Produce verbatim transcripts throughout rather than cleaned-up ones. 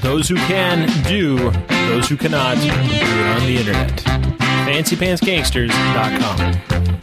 those who can do, those who cannot do it on the internet. fancy pants gangsters dot com.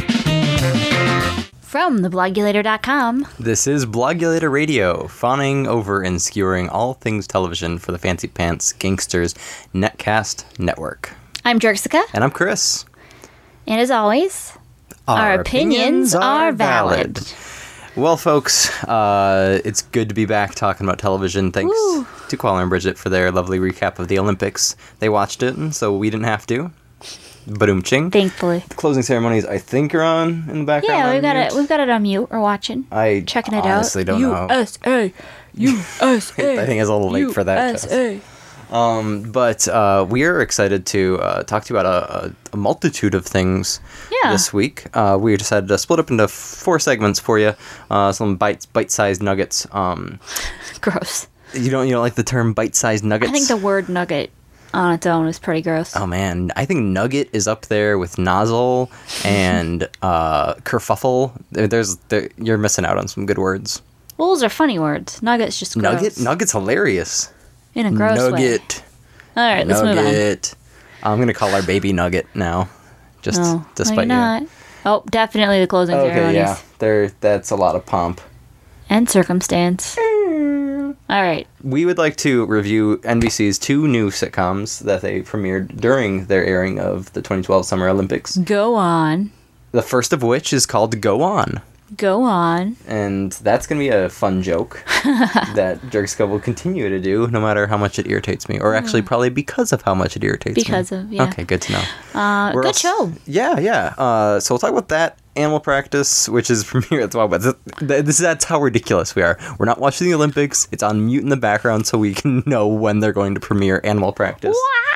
From the blogulator dot com. This is Blogulator Radio, fawning over and skewering all things television for the Fancy Pants Gangsters Netcast Network. I'm Jerxica. And I'm Chris. And as always, our, our opinions, opinions are valid. valid. Well, folks, uh, it's good to be back talking about television. Thanks Woo. to Qualler and Bridget for their lovely recap of the Olympics. They watched it, and so we didn't have to. Ba-doom ching. Thankfully. The closing ceremonies, I think, are on in the background. Yeah, we've got mute. it. We've got it on mute. We're watching. I checking it honestly out. don't know. U S A U S A I think it's a little late U S A for that. Um, but uh, we are excited to uh, talk to you about a, a, a multitude of things yeah. this week. Uh, we decided to split up into four segments for you. Uh, some bite bite-sized nuggets. Um, gross. You don't you don't like the term bite-sized nuggets? I think the word nugget on its own is pretty gross. Oh man, I think nugget is up there with nozzle and uh, kerfuffle. There's there, you're missing out on some good words. Well, those are funny words. Nugget's just gross. Nugget, nugget's hilarious. In a gross nugget. way. All right, let's nugget. move on. I'm gonna call our baby Nugget now, just no, despite no, you. Not. Oh, definitely the closing okay, ceremonies. yeah, there. That's a lot of pomp and circumstance. Mm. All right. We would like to review N B C's two new sitcoms that they premiered during their airing of the twenty twelve Summer Olympics. Go on. The first of which is called Go On. Go on. And that's going to be a fun joke that Jerxica will continue to do no matter how much it irritates me. Or actually probably because of how much it irritates because me. Because of, yeah. Okay, good to know. Uh, good else? show. Yeah, yeah. Uh, so we'll talk about that. Animal Practice, which is premiere. That's, this, this, that's how ridiculous we are. We're not watching the Olympics. It's on mute in the background so we can know when they're going to premiere Animal Practice.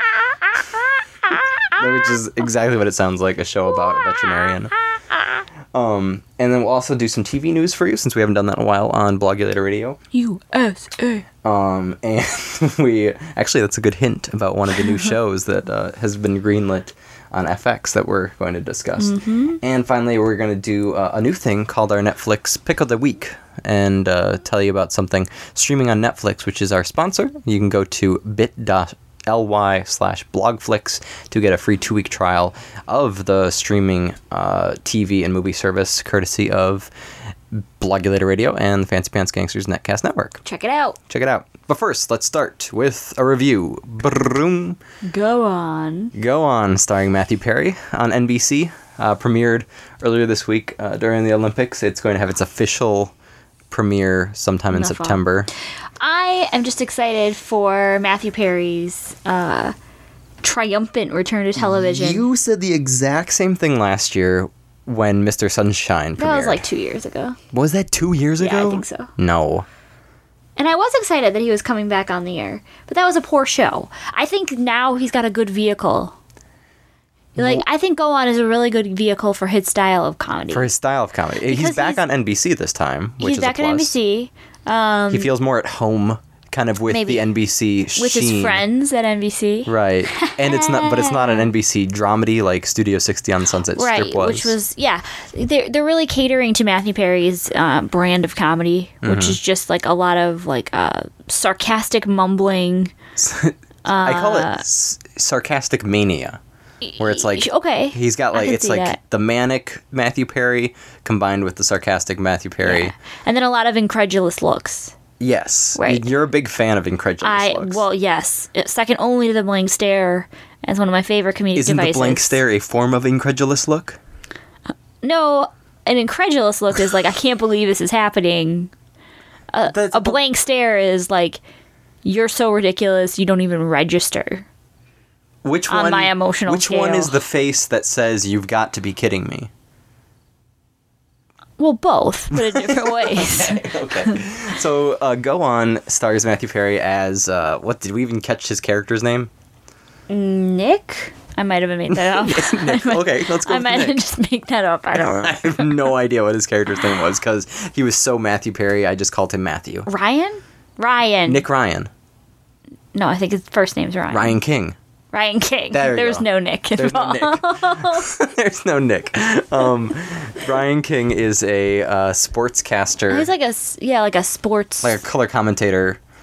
Which is exactly what it sounds like, a show about a veterinarian. Um, and then we'll also do some T V news for you, since we haven't done that in a while on Blogulator Radio. U S A. Um, and we... Actually, that's a good hint about one of the new shows that uh, has been greenlit on F X that we're going to discuss. Mm-hmm. And finally, we're going to do uh, a new thing called our Netflix Pick of the Week, and uh, tell you about something streaming on Netflix, which is our sponsor. You can go to bit.ly slash blogflix to get a free two-week trial of the streaming uh, T V and movie service, courtesy of Blogulator Radio and the Fancy Pants Gangsters Netcast Network. Check it out. Check it out. But first, let's start with a review. Broom. Go on. Go On, starring Matthew Perry on N B C. Uh, premiered earlier this week uh, during the Olympics. It's going to have its official premiere sometime in Enough September. I am just excited for Matthew Perry's uh, triumphant return to television. You said the exact same thing last year when Mister Sunshine premiered. That was like two years ago. Was that two years ago? Yeah, I think so. No. And I was excited that he was coming back on the air, but that was a poor show. I think now he's got a good vehicle. Like, I think Go On is a really good vehicle for his style of comedy. For his style of comedy. Because he's back he's, on N B C this time, which he's is a back plus. on N B C. Um, he feels more at home, kind of with maybe. the N B C with sheen. his friends at N B C. Right. And it's not, but it's not an N B C dramedy like Studio sixty on the Sunset right, Strip was. Which was, yeah. They're, they're really catering to Matthew Perry's uh, brand of comedy, which Mm-hmm. is just like a lot of like uh, sarcastic mumbling. I call it s- sarcastic mania. Where it's like, okay, he's got I like, can it's see like that. the manic Matthew Perry combined with the sarcastic Matthew Perry. Yeah. And then a lot of incredulous looks. Yes. Right. You're a big fan of incredulous I looks. Well, yes. Second only to the blank stare as one of my favorite comedic Isn't devices. the blank stare a form of incredulous look? No, an incredulous look is like, I can't believe this is happening. A, That's- a blank stare is like, you're so ridiculous, you don't even register. Which on one, my emotional Which one scale. is the face that says, you've got to be kidding me? Well, both, but in different ways. Okay. So, uh, Go On stars Matthew Perry as, uh, what, did we even catch his character's name? Nick? I might have made that up. Nick. I might, Okay, let's go I with might Nick. have just made that up. I don't know. I have no idea what his character's name was, because he was so Matthew Perry, I just called him Matthew. Ryan? Ryan. Nick Ryan. No, I think his first name's Ryan. Ryan King. Ryan King. There you There's go. no Nick There's no involved. Nick. There's no Nick. Um, Ryan King is a uh, sportscaster, He's like a s- yeah, like a sports. like a color commentator.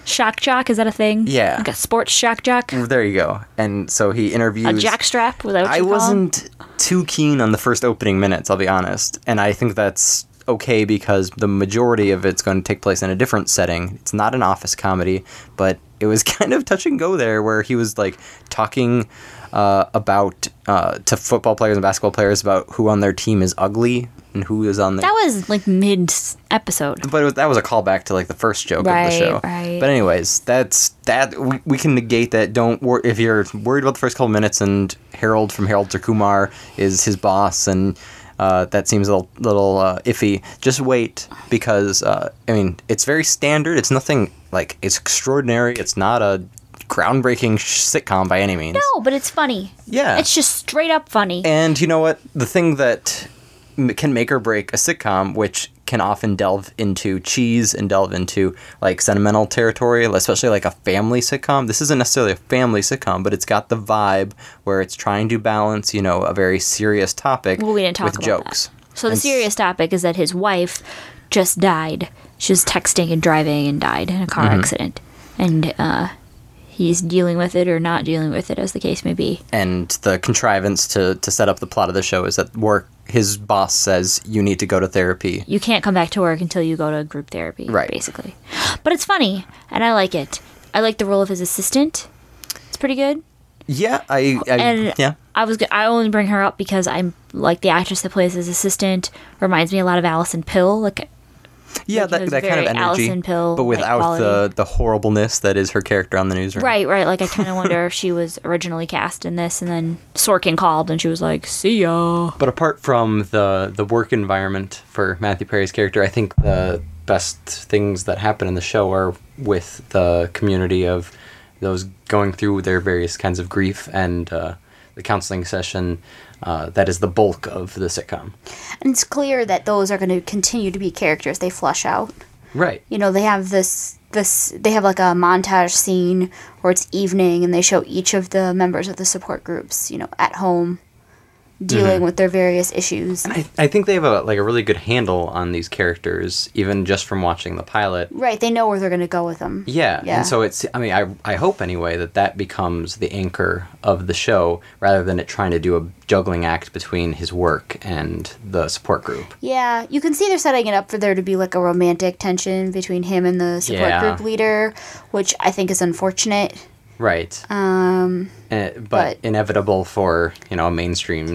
Shock jock, is that a thing? Yeah. Like a sports shock jock? There you go. And so he interviews... A jockstrap? Was that what I you call wasn't too keen on the first opening minutes, I'll be honest. And I think that's okay because the majority of it's going to take place in a different setting. It's not an office comedy, but it was kind of touch and go there where he was like talking uh, about uh, to football players and basketball players about who on their team is ugly and who is on the... That was like mid episode. But it was, that was a callback to like the first joke right, of the show. Right. But anyways, that's that. We, we can negate that. Don't wor- if you're worried about the first couple minutes and Harold from Harold to Kumar is his boss and uh, that seems a little, little uh, iffy. Just wait because uh, I mean it's very standard. It's nothing like it's extraordinary. It's not a groundbreaking sitcom by any means. No, but it's funny. Yeah, it's just straight up funny. And you know what? The thing that can make or break a sitcom, which can often delve into cheese and delve into like sentimental territory, especially like a family sitcom. This isn't necessarily a family sitcom, but it's got the vibe where it's trying to balance, you know, a very serious topic well, we didn't talk with about jokes. That. So the and serious topic is that his wife just died. She was texting and driving and died in a car mm-hmm. accident. And uh, he's dealing with it or not dealing with it, as the case may be. And the contrivance to, to set up the plot of the show is that work his boss says you need to go to therapy. You can't come back to work until you go to group therapy, right. basically. But it's funny, and I like it. I like the role of his assistant. It's pretty good. Yeah, I, I and yeah. I was I only bring her up because I'm like the actress that plays his assistant reminds me a lot of Alison Pill, like yeah, that, that kind of energy, Alison Pill, but without like, the the horribleness that is her character on the newsroom. Right, right. Like I kind of wonder if she was originally cast in this, and then Sorkin called, and she was like, "See ya." But apart from the the work environment for Matthew Perry's character, I think the best things that happen in the show are with the community of those going through their various kinds of grief and uh, the counseling session. Uh, that is the bulk of the sitcom. And it's clear that those are going to continue to be characters they flush out. Right. You know, they have this, this, they have like a montage scene where it's evening and they show each of the members of the support groups, you know, at home, dealing mm-hmm. with their various issues. And I, I think they have a like a really good handle on these characters, even just from watching the pilot. Right, they know where they're going to go with them. Yeah, yeah, and so it's, I mean, I, I hope anyway that that becomes the anchor of the show rather than it trying to do a juggling act between his work and the support group. Yeah, you can see they're setting it up for there to be like a romantic tension between him and the support yeah. group leader, which I think is unfortunate. Right. Um, uh, but, but inevitable for, you know, a mainstream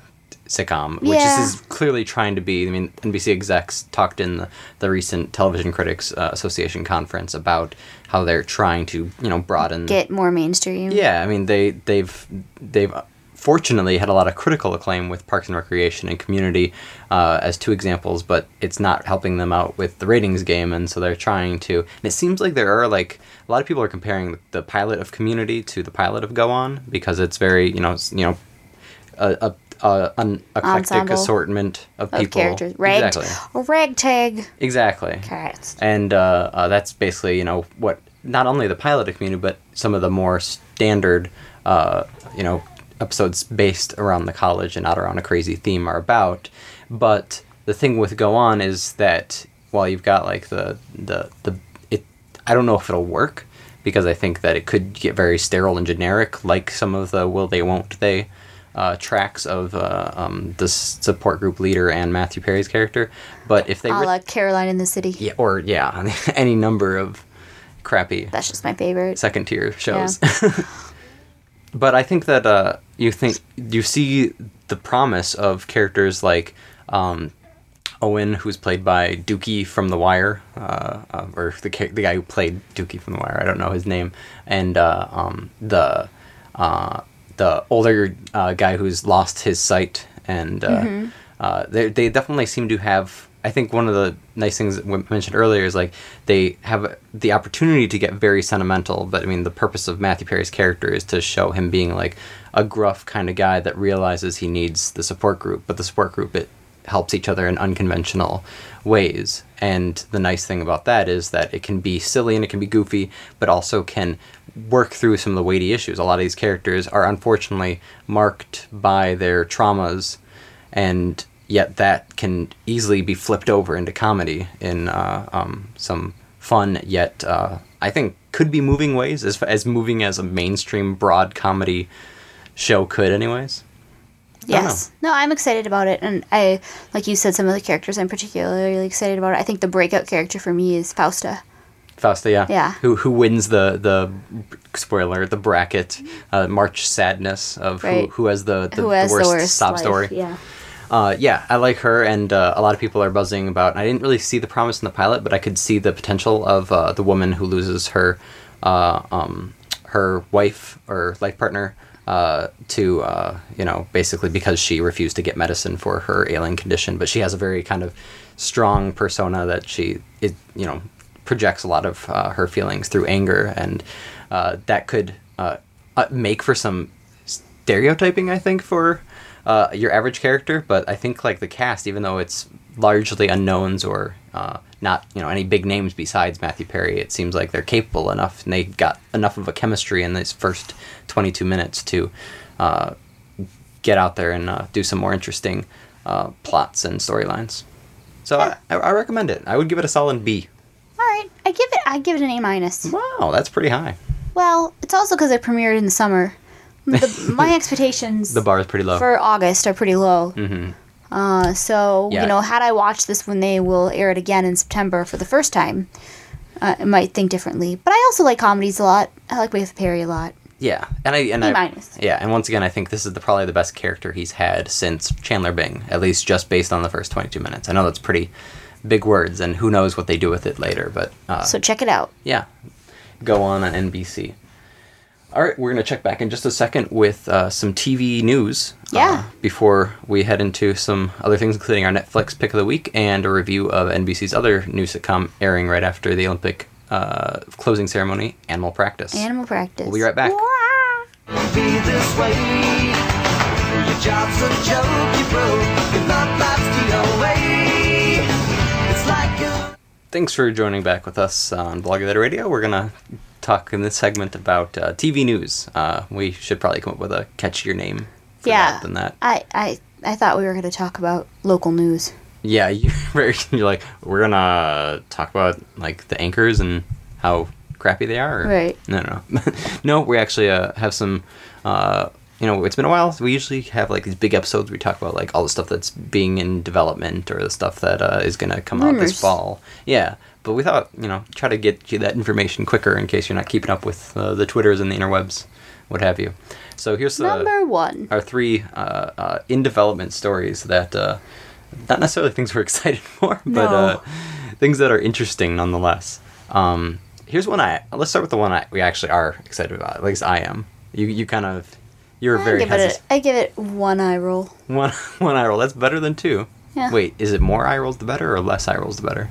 sitcom, which yeah. is, is clearly trying to be. I mean, N B C execs talked in the, the recent Television Critics uh, Association conference about how they're trying to, you know, broaden, get more mainstream. Yeah, I mean, they they've they've fortunately had a lot of critical acclaim with Parks and Recreation and Community uh, as two examples, but it's not helping them out with the ratings game, and so they're trying to. And it seems like there are like a lot of people are comparing the pilot of Community to the pilot of Go On because it's very, you know, it's, you know, a. a Uh, an eclectic Ensemble assortment of of people. characters. Rag, exactly. A ragtag. Exactly. Cats. And uh, uh, that's basically, you know, what not only the pilot of Community, but some of the more standard, uh, you know, episodes based around the college and not around a crazy theme are about. But the thing with Go On is that while you've got like the the the it, I don't know if it'll work because I think that it could get very sterile and generic, like some of the will they won't they. Uh, tracks of uh, um, the support group leader and Matthew Perry's character, but if they a ri- la Caroline in the City. yeah, or yeah, any number of crappy That's just my favorite. second tier shows. Yeah. But I think that uh, you think you see the promise of characters like um, Owen, who's played by Dookie from The Wire, uh, uh, or the the guy who played Dookie from The Wire. I don't know his name, and uh, um, the. Uh, the older uh, guy who's lost his sight, and uh, mm-hmm. uh, they they definitely seem to have. I think one of the nice things that we mentioned earlier is like they have the opportunity to get very sentimental, but I mean the purpose of Matthew Perry's character is to show him being like a gruff kind of guy that realizes he needs the support group, but the support group it helps each other in unconventional ways. And the nice thing about that is that it can be silly and it can be goofy, but also can work through some of the weighty issues. A lot of these characters are unfortunately marked by their traumas, and yet that can easily be flipped over into comedy in uh, um, some fun yet uh, I think could be moving ways as as moving as a mainstream broad comedy show could, anyways. Yes. No, I'm excited about it, and I, like you said, some of the characters I'm particularly excited about it. I think the breakout character for me is Fausta. Fausta, yeah. Yeah. Who who wins the the spoiler the bracket uh, March Sadness of Right. who who has the the, Who has the worst, the worst sob life, story. Yeah. Uh, yeah, I like her, and uh, a lot of people are buzzing about. I didn't really see the promise in the pilot, but I could see the potential of uh, the woman who loses her uh, um, her wife or life partner uh, to uh, you know, basically because she refused to get medicine for her ailing condition. But she has a very kind of strong persona that she it you know projects a lot of uh, her feelings through anger, and uh, that could uh, uh, make for some stereotyping, I think, for uh, your average character. But I think like the cast, even though it's largely unknowns or uh, not, you know, any big names besides Matthew Perry, it seems like they're capable enough, and they got enough of a chemistry in these first twenty-two minutes to uh, get out there and uh, do some more interesting uh, plots and storylines. So Yeah. I, I recommend it. I would give it a solid B. All right. I give it. I give it an A minus. Wow, that's pretty high. Well, it's also because it premiered in the summer. The, my expectations The bar is pretty low. for August are pretty low. Mm-hmm. Uh, so Yeah. you know, had I watched this when they will air it again in September for the first time, uh, I might think differently. But I also like comedies a lot. I like Matthew Perry a lot. Yeah, and I and B I minus. yeah, and once again, I think this is the, probably the best character he's had since Chandler Bing, at least just based on the first twenty-two minutes. I know that's pretty big words, and who knows what they do with it later, but uh, So check it out. yeah, go on on N B C. All right, we're gonna check back in just a second with uh, some T V news. Yeah. Uh, before we head into some other things, including our Netflix pick of the week and a review of N B C's other new sitcom airing right after the Olympic uh, closing ceremony, Animal Practice. Animal Practice. We'll be right back. Be this way. Your job's a joke, you broke. Your love life's the away. It's like you. Thanks for joining back with us on Blog Letter Radio. We're gonna talk in this segment about uh, T V news. Uh, we should probably come up with a catchier name for Yeah. that than that. I, I, I thought we were going to talk about local news. Yeah, you, you're like, we're gonna talk about like the anchors and how crappy they are. Or? Right. No, no, no. No, we actually uh, have some. Uh, you know, it's been a while. We usually have like these big episodes where we talk about like all the stuff that's being in development or the stuff that uh, is gonna come out Rumors. this fall. Yeah, but we thought, you know, try to get you that information quicker in case you're not keeping up with uh, the Twitters and the interwebs, what have you. So here's the Number one. our three uh, uh, in development stories that uh, not necessarily things we're excited for, but No. uh, things that are interesting nonetheless. Um, here's one I let's start with the one I, we actually are excited about. At least I am. You you kind of you're I very give, it hesitant. a, I give it one eye roll. One one eye roll. That's better than two. Yeah. Wait, is it more eye rolls the better or less eye rolls the better?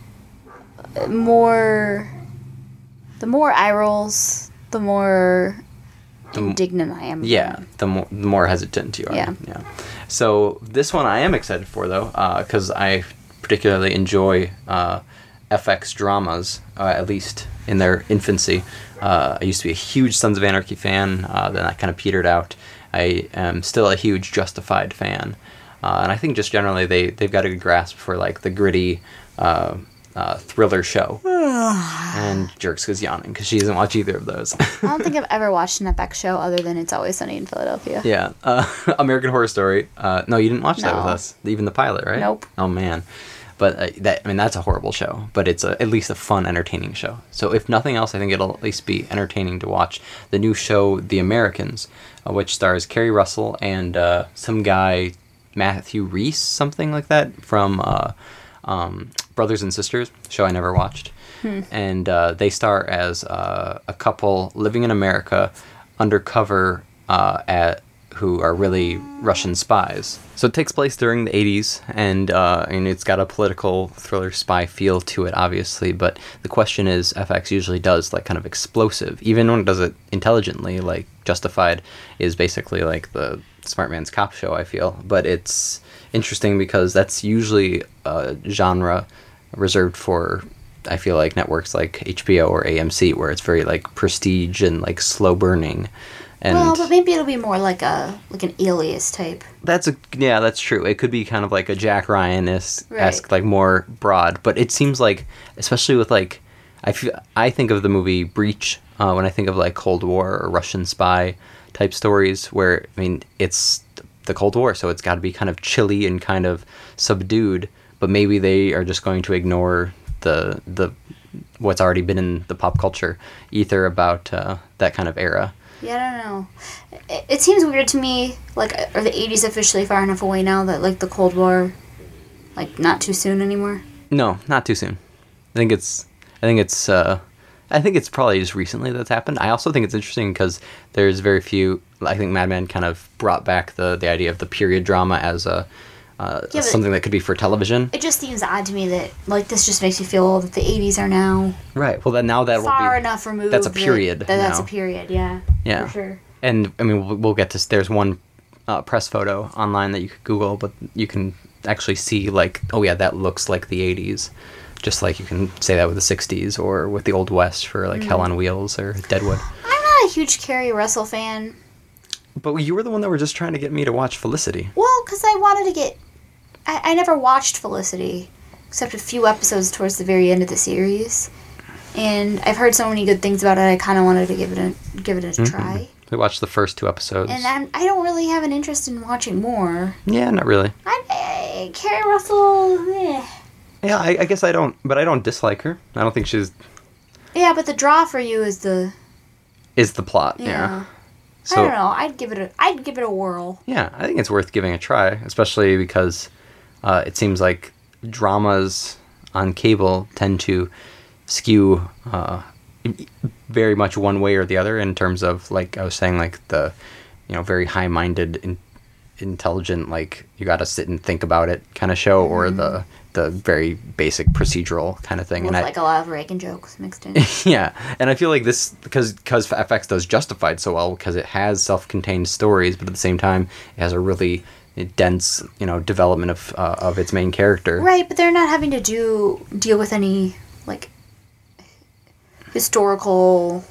More. The more eye rolls, the more The m- indignant I am. Yeah, the more the more hesitant you are. Yeah. Yeah. So this one I am excited for though, because I particularly enjoy uh, F X dramas, uh, at least in their infancy. Uh, I used to be a huge Sons of Anarchy fan. Uh, then I kind of petered out. I am still a huge Justified fan, uh, and I think just generally they they've got a good grasp for like the gritty. Uh, uh, thriller show. And Jerks is yawning because she doesn't watch either of those. I don't think I've ever watched an F X show other than It's Always Sunny in Philadelphia. Yeah, uh, American Horror Story. Uh, no, you didn't watch that with No. us. Even the pilot, right? Nope. Oh man, but uh, that I mean that's a horrible show. But it's a, at least a fun, entertaining show. So if nothing else, I think it'll at least be entertaining to watch the new show, The Americans, uh, which stars Kerry Russell and uh, some guy Matthew Reese, something like that, from uh, um, Brothers and Sisters, show I never watched. And uh, they star as uh, a couple living in America, undercover uh, at who are really Russian spies. So it takes place during the eighties, and uh, and it's got a political thriller spy feel to it, obviously. But the question is, F X usually does like kind of explosive, even when it does it intelligently. Like Justified is basically like the smart man's cop show, I feel. But it's interesting because that's usually a genre reserved for, I feel like, networks like H B O or A M C, where it's very like prestige and like slow burning. And Well, but maybe it'll be more like a like an Alias type. that's a yeah, that's true. It could be kind of like a Jack Ryan esque, Right. like more broad. But it seems like, especially with like I feel, I think of the movie Breach uh, when I think of like Cold War or Russian spy type stories, where I mean it's the Cold War, so it's got to be kind of chilly and kind of subdued. But maybe they are just going to ignore the the what's already been in the pop culture ether about uh, that kind of era. Yeah, I don't know. It, it seems weird to me. Like, are the eighties officially far enough away now that like the Cold War, like not too soon anymore? No, not too soon. I think it's. I think it's. Uh, I think it's probably just recently that's happened. I also think it's interesting because there's very few. I think Mad Men kind of brought back the the idea of the period drama as a. Uh, Yeah, but- something that could be for television. It just seems odd to me that like this just makes you feel that the eighties are now Right. Well, then now that will far be enough removed. that's a that- period That, that's now. a period. Yeah. Yeah. For sure. And I mean, we'll, we'll get to. There's one uh, press photo online that you could Google, but you can actually see like, oh yeah, that looks like the eighties, just like you can say that with the sixties or with the Old West for like Hell on Wheels or Deadwood. I'm not a huge Carrie Russell fan. But you were the one that were just trying to get me to watch Felicity. Well, because I wanted to get. I, I never watched Felicity, except a few episodes towards the very end of the series, and I've heard so many good things about it. I kind of wanted to give it a give it a try. We watched the first two episodes. And I'm, I don't really have an interest in watching more. Yeah, not really. I, I Carrie Russell. Eh. Yeah, I, I guess I don't, but I don't dislike her. I don't think she's Yeah, but the draw for you is the. is the plot. Yeah. Yeah. I don't know. I'd give it a. I'd give it a whirl. Yeah, I think it's worth giving a try, especially because uh, it seems like dramas on cable tend to skew uh, very much one way or the other in terms of, like I was saying, like the, you know, very high-minded, in, intelligent, like you got to sit and think about it kind of show, Mm-hmm. or the the very basic procedural kind of thing. With and like a lot of Reagan jokes mixed in. I, yeah, and I feel like this because because F X does Justified so well because it has self-contained stories, but at the same time it has a really dense, you know, development of uh, of its main character. Right, but they're not having to do deal with any like historical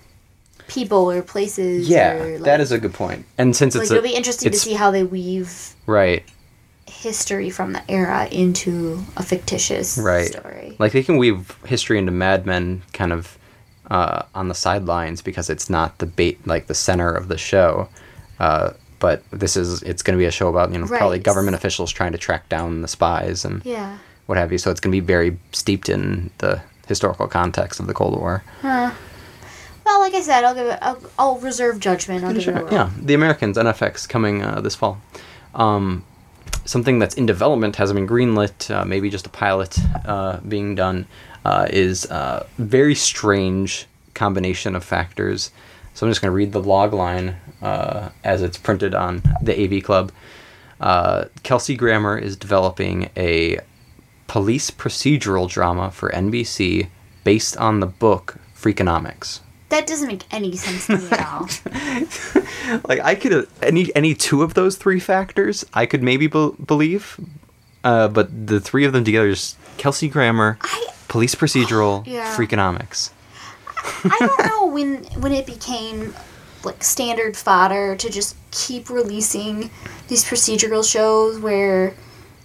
people or places. Yeah, or, like, that is a good point. And since like it's it'll a, be interesting to it's- see how they weave right, history from the era into a fictitious right, story. like they can weave history into Mad Men kind of uh, on the sidelines because it's not the bait like the center of the show. Uh, but this is it's going to be a show about, you know, probably Right. government officials trying to track down the spies and Yeah. what have you. So it's going to be very steeped in the historical context of the Cold War. Huh. Well, like I said, I'll give it. I'll, I'll reserve judgment. I'll give it a whirl. Yeah, The Americans on F X coming uh, this fall. Um, something that's in development, hasn't been greenlit, uh, maybe just a pilot uh, being done, uh, is a very strange combination of factors. So I'm just going to read the log line uh, as it's printed on the A V Club. Uh, Kelsey Grammer is developing a police procedural drama for N B C based on the book Freakonomics. That doesn't make any sense to me at all. Like I could uh, any any two of those three factors I could maybe be- believe, uh, but the three of them together is Kelsey Grammer, I police procedural, Yeah. Freakonomics. I don't know when when it became like standard fodder to just keep releasing these procedural shows where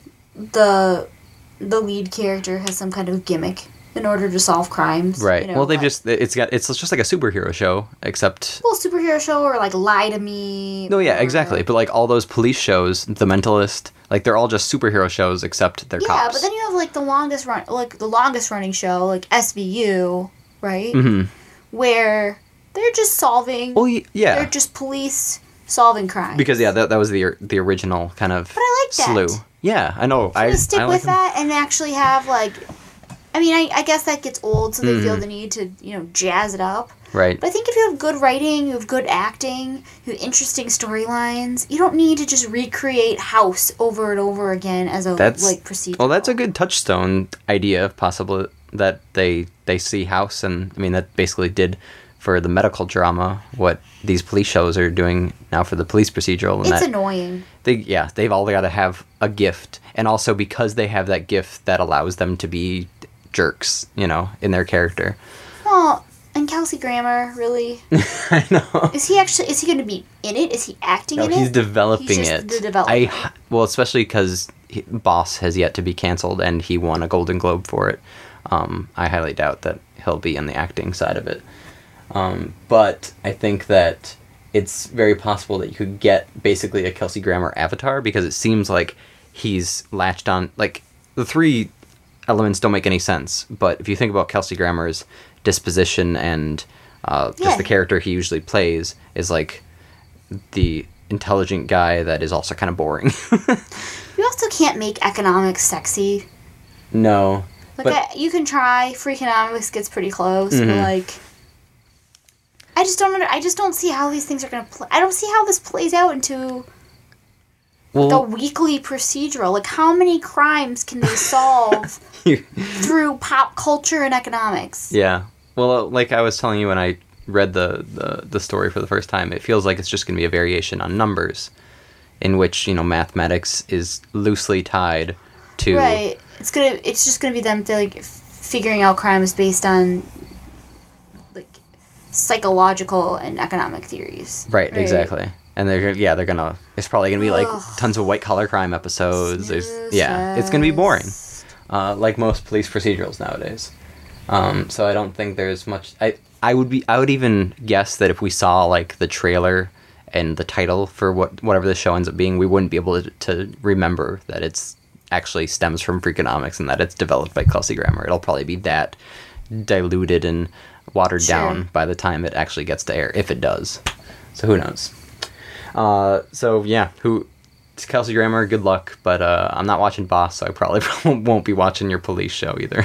the the lead character has some kind of gimmick in order to solve crimes. Right. you know, well, they've like- just it's got it's just like a superhero show, except well, superhero show or like Lie to Me. no, yeah, or- exactly. But like all those police shows, The Mentalist, like they're all just superhero shows, except they're Yeah, cops. but then you have like the longest run, like the longest running show, like S V U, right? hmm Where they're just solving. Well, y- yeah. They're just police solving crimes. Because yeah, that, that was the the original kind of But I like that. slew. Yeah, I know. I to stick I like with them. that and actually have like, I mean, I, I guess that gets old, so they Mm-hmm. feel the need to you know jazz it up. Right. But I think if you have good writing, you have good acting, you have interesting storylines, you don't need to just recreate House over and over again as a That's like procedural. Well, that's a good touchstone idea, possibly that they they see House, and I mean that basically did for the medical drama what these police shows are doing now for the police procedural. And It's that annoying. they yeah they've all got to have a gift, and also because they have that gift that allows them to be jerks, you know, in their character. Well, and Kelsey Grammer, really? I know. Is he actually? Is he going to be in it? Is he acting No, in he's it? developing He's just it. the developer. I well, especially because Boss has yet to be canceled, and he won a Golden Globe for it. Um, I highly doubt that he'll be in the acting side of it. Um, but I think that it's very possible that you could get basically a Kelsey Grammer avatar, because it seems like he's latched on, like, the three elements don't make any sense, but if you think about Kelsey Grammer's disposition and uh, just Yeah. the character he usually plays is like the intelligent guy that is also kind of boring. You also can't make economics sexy. No. Like, but I, you can try. Freakonomics gets pretty close, Mhm. but like, I just don't. Under, I just don't see how these things are gonna play. I don't see how this plays out into well, the weekly procedural. Like, how many crimes can they solve through pop culture and economics? yeah. Well, like I was telling you when I read the, the, the story for the first time, it feels like it's just going to be a variation on numbers, in which, you know, mathematics is loosely tied to... Right. It's gonna. It's just gonna be them like figuring out crimes based on like psychological and economic theories. Right, exactly. And they're yeah, they're gonna. It's probably gonna be like Ugh. tons of white collar crime episodes. There's Snooze yeah, it's gonna be boring, fest. uh, like most police procedurals nowadays. Um, so I don't think there's much. I I would be I would even guess that if we saw like the trailer and the title for what whatever the show ends up being, we wouldn't be able to, to remember that it's actually stems from Freakonomics and that it's developed by Kelsey Grammer. It'll probably be that diluted and watered Sure. down by the time it actually gets to air, if it does. So who knows? Uh, so yeah, who? It's Kelsey Grammer. Good luck, but uh, I'm not watching Boss, so I probably won't be watching your police show either.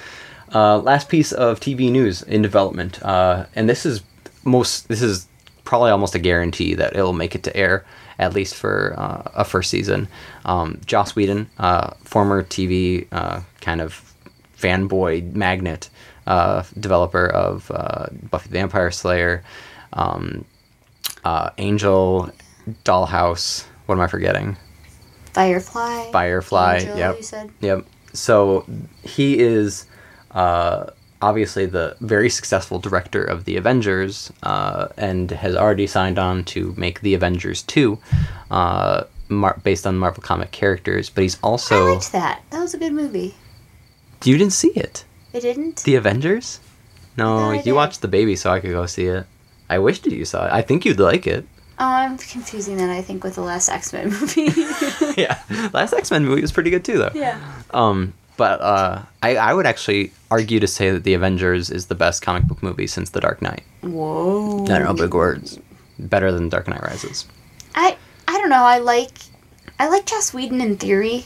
uh, last piece of T V news in development, uh, and this is most. This is probably almost a guarantee that it'll make it to air, at least for uh, a first season. Um, Joss Whedon, uh, former T V uh, kind of fanboy magnet, uh, developer of uh, Buffy the Vampire Slayer, um, uh, Angel, Dollhouse. What am I forgetting? Firefly. Firefly. Angel, Yep. You said. Yep. So he is uh, obviously the very successful director of the Avengers, uh, and has already signed on to make the Avengers two, uh, mar- based on Marvel comic characters. But he's I also. liked that. That was a good movie. You didn't see it? It didn't. The Avengers? No, thought I you did. watched the baby, so I could go see it. I wished that you saw it. I think you'd like it. Oh, I'm confusing that. I think with the last X-Men movie. Yeah, last X-Men movie was pretty good too, though. Yeah. Um, but uh, I, I would actually argue to say that The Avengers is the best comic book movie since The Dark Knight. Whoa. I don't know, big words. Better than Dark Knight Rises. I I don't know. I like I like Joss Whedon in theory.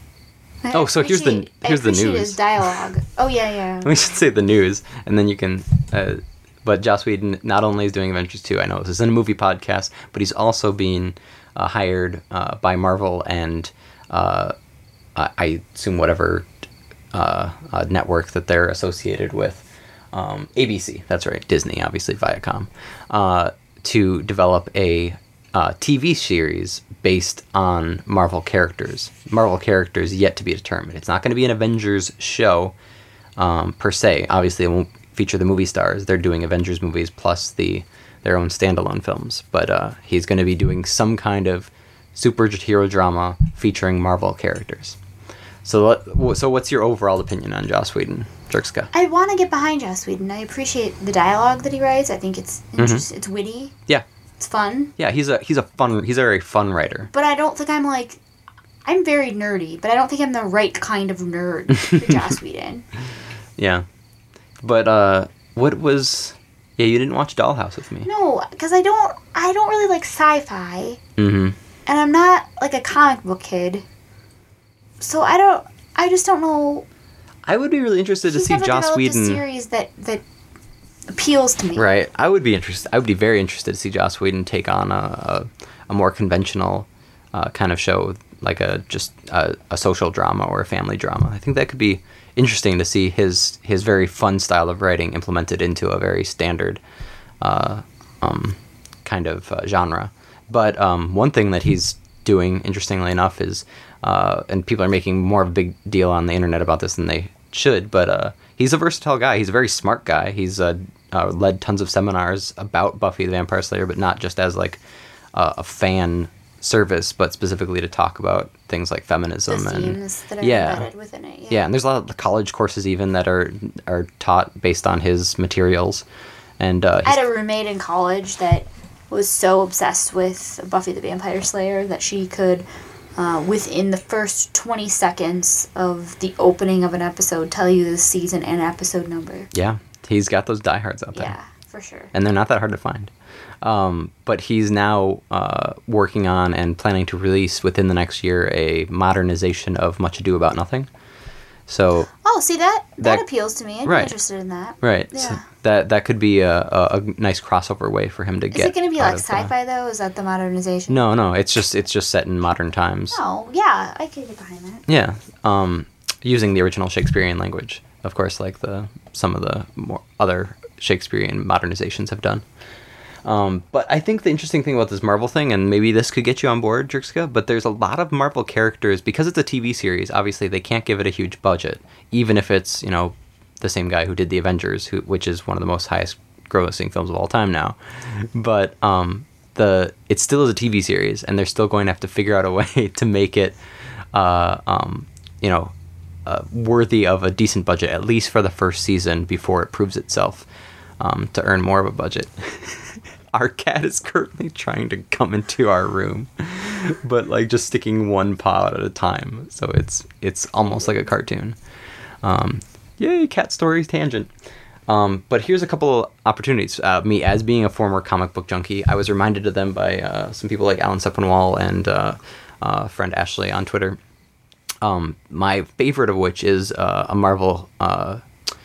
I Oh, so here's the- appreciate- here's I the appreciate news. his dialogue. Oh yeah, yeah. We should say the news, and then you can... Uh, but Joss Whedon not only is doing Avengers two, I know this isn't a movie podcast, but he's also being uh, hired uh, by Marvel and uh, I I assume whatever uh, uh, network that they're associated with. Um, A B C, that's right, Disney, obviously Viacom, uh, to develop a uh, T V series based on Marvel characters. Marvel characters yet to be determined. It's not going to be an Avengers show um, per se. Obviously, it won't feature the movie stars. They're doing Avengers movies plus the their own standalone films. But uh, he's going to be doing some kind of superhero drama featuring Marvel characters. So, what- so what's your overall opinion on Joss Whedon, Jerkska? I want to get behind Joss Whedon. I appreciate the dialogue that he writes. I think it's Mm-hmm. interest- it's witty. Yeah, It's fun. yeah, he's a he's a fun he's a very fun writer. But I don't think I'm like I'm very nerdy, but I don't think I'm the right kind of nerd for Joss Whedon. Yeah, but uh, what was? Yeah, you didn't watch Dollhouse with me. No, because I don't I don't really like sci-fi, Mm-hmm. and I'm not like a comic book kid. So I don't I just don't know. I would be really interested to He's see never Joss developed Whedon. a series that that appeals to me. Right. I would be interested. I would be very interested to see Joss Whedon take on a a, a more conventional uh, kind of show, like a just a, a social drama or a family drama. I think that could be interesting to see his his very fun style of writing implemented into a very standard uh, um, kind of uh, genre. But um, one thing that he's doing, interestingly enough, is uh, and people are making more of a big deal on the internet about this than they should, but uh, he's a versatile guy. He's a very smart guy. He's uh, uh, led tons of seminars about Buffy the Vampire Slayer, but not just as like uh, a fan service, but specifically to talk about things like The feminism and themes that are yeah. embedded within it. Yeah. yeah, and there's a lot of college courses even that are are taught based on his materials, and uh, I his- had a roommate in college that was so obsessed with Buffy the Vampire Slayer that she could, uh, within the first twenty seconds of the opening of an episode, tell you the season and episode number. yeah, he's got those diehards out there. Yeah, for sure. And they're not that hard to find. Um, but he's now uh, working on and planning to release within the next year a modernization of Much Ado About Nothing. So, Oh, see that that, That- appeals to me. I'd right. be interested in that. right, Yeah. so that that could be a, a, a nice crossover way for him to Is get. it going to be out like of the- sci-fi though? Is that the modernization? No, no, it's just it's just set in modern times. Oh, yeah, I could get behind that. Yeah, um, using the original Shakespearean language, of course, like the some of the more other Shakespearean modernizations have done. Um, but I think the interesting thing about this Marvel thing, and maybe this could get you on board, Jerkska, but there's a lot of Marvel characters, because it's a T V series, obviously they can't give it a huge budget, even if it's, you know, the same guy who did the Avengers, who which is one of the most highest grossing films of all time now. But um, the it still is a T V series, and they're still going to have to figure out a way to make it, uh, um, you know, uh, worthy of a decent budget, at least for the first season, before it proves itself um, to earn more of a budget. Our cat is currently trying to come into our room, but like just sticking one paw out at a time. So it's it's almost like a cartoon. Um, yay, cat stories tangent. Um, but here's a couple of opportunities. Uh, me, as being a former comic book junkie, I was reminded of them by uh, some people like Alan Sepinwall and uh, uh, friend Ashley on Twitter. Um, my favorite of which is uh, a Marvel uh,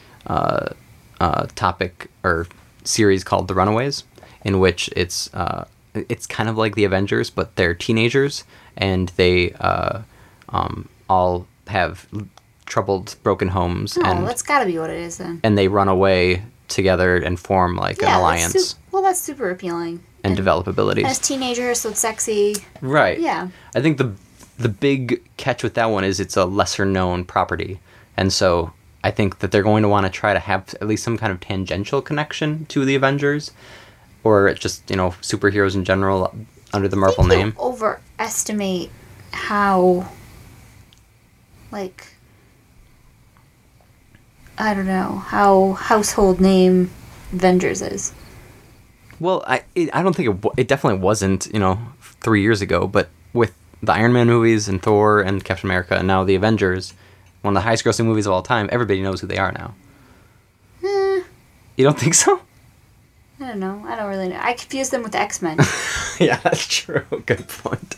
uh, uh, topic or series called The Runaways, in which it's uh, it's kind of like the Avengers, but they're teenagers, and they uh, um, all have troubled, broken homes, Oh, and that's got to be what it is then. and they run away together and form like an Yeah, alliance that's su- well, that's super appealing. and develop abilities. As teenagers, so it's sexy. Right. Yeah. I think the the big catch with that one is it's a lesser known property, and so I think that they're going to want to try to have at least some kind of tangential connection to the Avengers, or just, you know, superheroes in general under the Marvel I think you name. overestimate how, like, I don't know, how household name Avengers is. Well, I it, I don't think it w- it definitely wasn't, you know, three years ago, but with the Iron Man movies and Thor and Captain America and now the Avengers, one of the highest grossing movies of all time, everybody knows who they are now. Eh, You don't think so? I don't know. I don't really know. I confuse them with X-Men. Yeah, that's true. Good point.